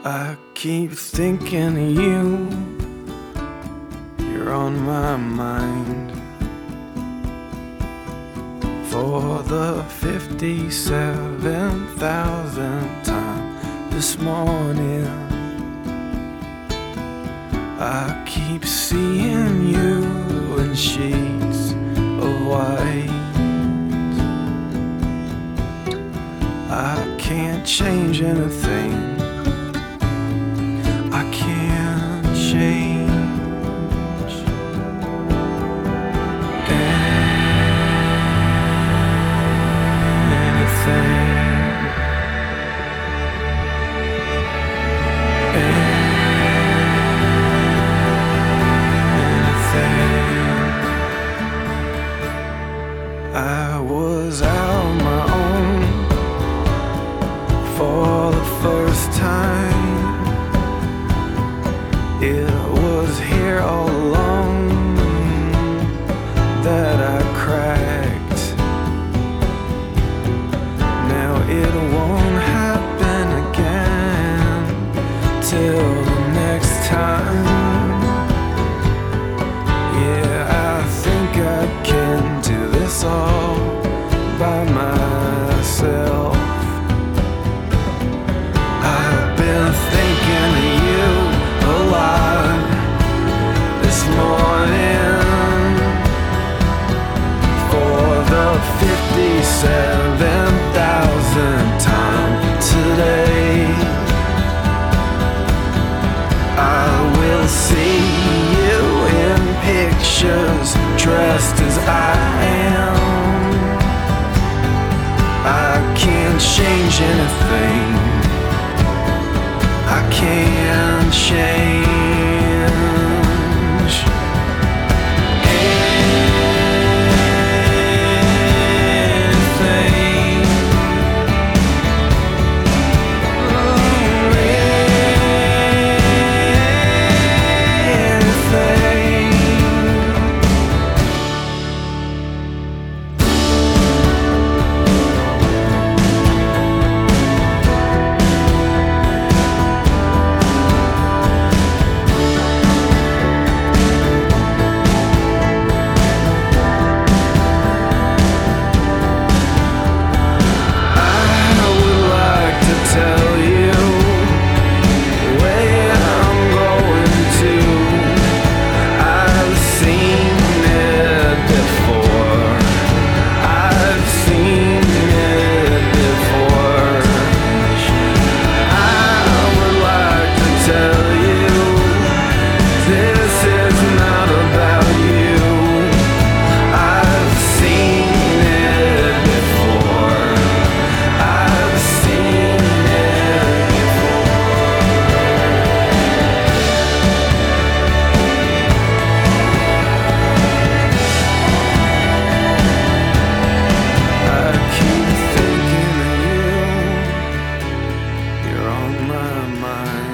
I keep thinking of you, you're on my mind. For the 57,000th time this morning, I keep seeing you in sheets of white. I can't change anything, I can't change anything. I was out on my own for the first time. It was here all along that I cracked. Now it won't happen again till the next time. Yeah, I think I can do this all by myself. I've been thinking of you a lot this morning. For the 57,000th time today, I will see you in pictures dressed as I am. I can't change anything, I can't change anything. Mind.